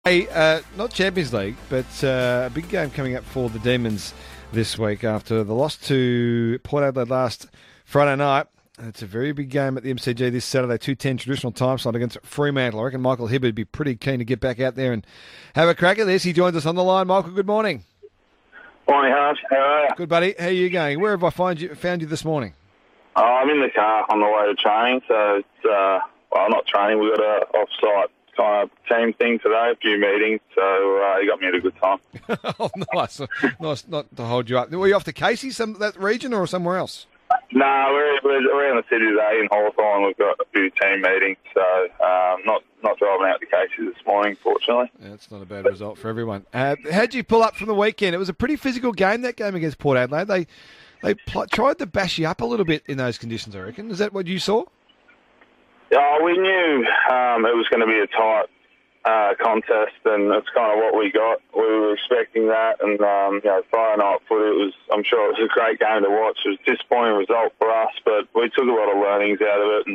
Hey, not Champions League, but a big game coming up for the Demons this week after the loss to Port Adelaide last Friday night. It's a very big game at the MCG this Saturday, 2:10 traditional time slot against Fremantle. I reckon Michael Hibberd would be pretty keen to get back out there and have a crack at this. He joins us on the line. Michael, good morning. Morning, Harsh. How are you? Good, buddy. How are you going? Where have I found you this morning? I'm in the car on the way to training, so it's, not training. We've got a off-site kind of team thing today, a few meetings, so you got me at a good time. Oh, nice. Nice not to hold you up. Were you off to Casey, that region, or somewhere else? No, we're around the city today in Hawthorn. We've got a few team meetings, so not driving out to Casey this morning, fortunately. Yeah, it's not a bad result for everyone. How'd you pull up from the weekend? It was a pretty physical game, that game against Port Adelaide. They tried to bash you up a little bit in those conditions, I reckon. Is that what you saw? Yeah, we knew it was going to be a tight contest, and that's kind of what we got. We were expecting that, and Friday night footy, I'm sure it was a great game to watch. It was a disappointing result for us, but we took a lot of learnings out of it, and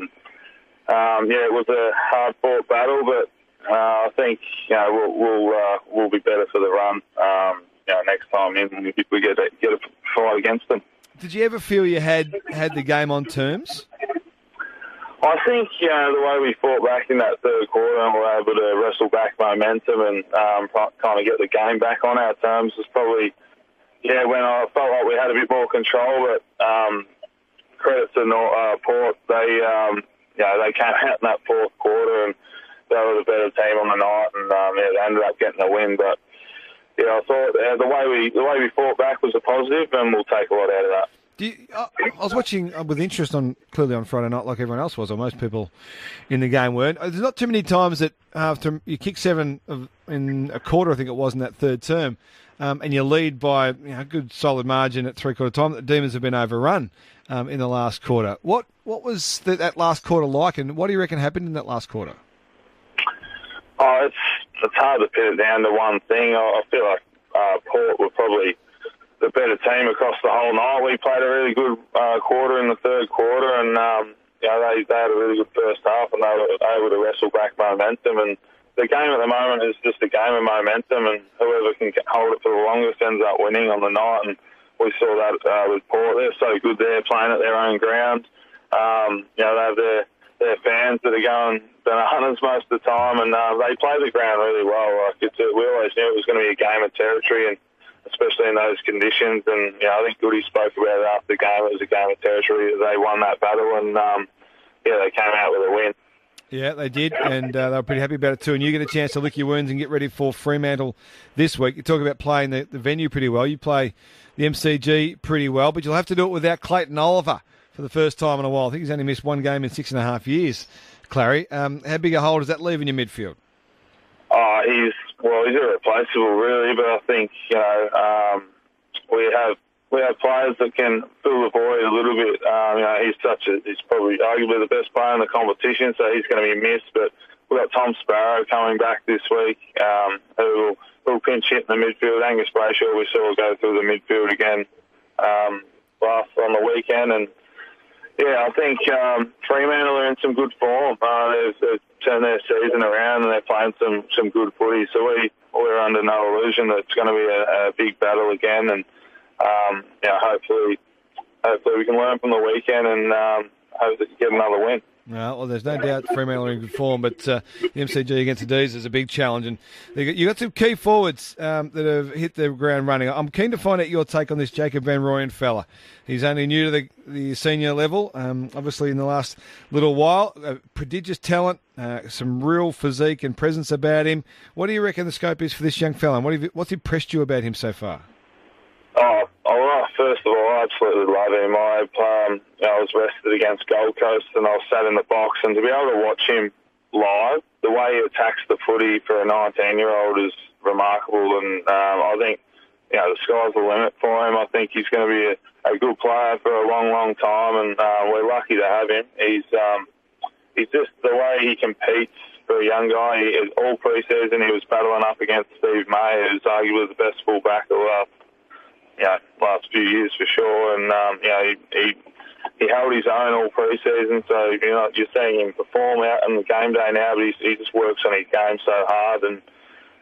it was a hard-fought battle, but I think we'll be better for the run next time in if we get a fight against them. Did you ever feel you had the game on terms? I think, the way we fought back in that third quarter and were able to wrestle back momentum and kind of get the game back on our terms was probably, when I felt like we had a bit more control. But credit to Port, they came out in that fourth quarter and they were the better team on the night, and they ended up getting the win. But I thought the way we fought back was a positive, and we'll take a lot out of that. I was watching with interest clearly on Friday night, like everyone else was, or most people in the game weren't. There's not too many times that after you kick seven in a quarter, I think it was, in that third term, and you lead by a good solid margin at three-quarter time, the Demons have been overrun in the last quarter. What was that last quarter like, and what do you reckon happened in that last quarter? Oh, it's hard to pin it down to one thing. I feel like Port were probably the better team across the whole night. We played a really good quarter in the third quarter, and they had a really good first half, and they were able to wrestle back momentum. And the game at the moment is just a game of momentum, and whoever can hold it for the longest ends up winning on the night. And we saw that with Port. They're so good there, playing at their own ground. They have their fans that are going bananas most of the time, and they play the ground really well. We always knew it was going to be a game of territory, and especially in those conditions. And I think Goody spoke about it after the game. It was a game of territory. They won that battle, and they came out with a win. Yeah, they did, and they were pretty happy about it too. And you get a chance to lick your wounds and get ready for Fremantle this week. You talk about playing the venue pretty well. You play the MCG pretty well, but you'll have to do it without Clayton Oliver for the first time in a while. I think he's only missed one game in 6.5 years, Clary. How big a hole does that leave in your midfield? He's irreplaceable, really. But I think we have players that can fill the void a little bit. He's probably arguably the best player in the competition, so he's going to be missed. But we've got Tom Sparrow coming back this week, who will pinch hit in the midfield. Angus Brayshaw, we saw go through the midfield again last on the weekend, and I think Fremantle are in some good form. They've turned their season around, and they're playing some good footy. So we're under no illusion that it's going to be a big battle again. And hopefully we can learn from the weekend and hope to get another win. Well, there's no doubt Fremantle are in good form, but the MCG against the D's is a big challenge. And you got some key forwards that have hit the ground running. I'm keen to find out your take on this Jacob van Rooyen fella. He's only new to the senior level, obviously in the last little while. Prodigious talent, some real physique and presence about him. What do you reckon the scope is for this young fella? And what's impressed you about him so far? First of all, I absolutely love him. I was rested against Gold Coast, and I was sat in the box, and to be able to watch him live, the way he attacks the footy for a 19-year-old is remarkable. And I think the sky's the limit for him. I think he's going to be a good player for a long, long time, and we're lucky to have him. He's just the way he competes for a young guy. All pre-season he was battling up against Steve May, who's arguably the best fullback of the last few years for sure. And he held his own all pre-season, so you're seeing him perform out in the game day now, but he just works on his game so hard. And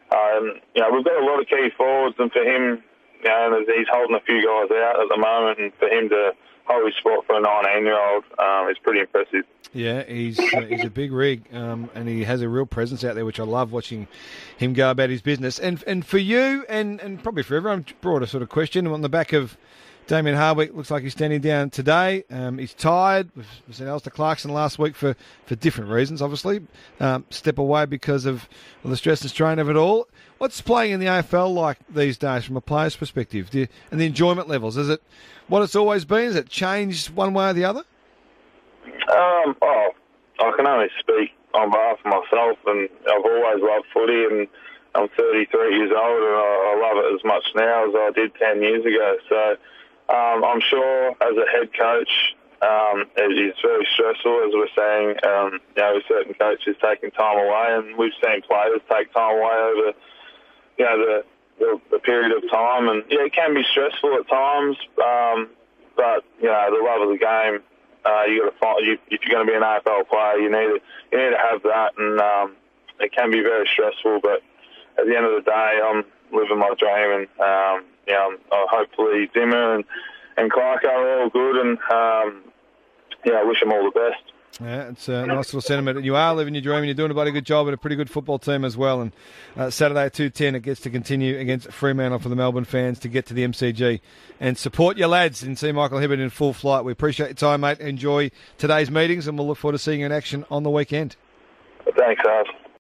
We've got a lot of key forwards, and for him, he's holding a few guys out at the moment, and for him to hold his spot for a 19-year-old is pretty impressive. Yeah, he's a big rig, and he has a real presence out there, which I love watching him go about his business. And for you, and probably for everyone, broader sort of question on the back of Damien Hardwick. Looks like he's standing down today. He's tired. We've seen Alistair Clarkson last week for different reasons, obviously. Step away because of the stress and strain of it all. What's playing in the AFL like these days from a player's perspective? And the enjoyment levels? Is it what it's always been? Has it changed one way or the other? I can only speak on behalf of myself, and I've always loved footy, and I'm 33 years old, and I love it as much now as I did 10 years ago. So I'm sure as a head coach, it is very stressful, as we're saying, with certain coaches taking time away, and we've seen players take time away over, the period of time, and it can be stressful at times, but the love of the game, you got to find. If you're going to be an AFL player, you need to have that, and it can be very stressful. But at the end of the day, I'm living my dream, and hopefully Dimmer and Clark are all good, and I wish them all the best. Yeah, it's a nice little sentiment. You are living your dream, and you're doing a bloody good job at a pretty good football team as well. And Saturday at 2:10, it gets to continue against Fremantle for the Melbourne fans to get to the MCG and support your lads and see Michael Hibberd in full flight. We appreciate your time, mate. Enjoy today's meetings, and we'll look forward to seeing you in action on the weekend. Thanks, Ars.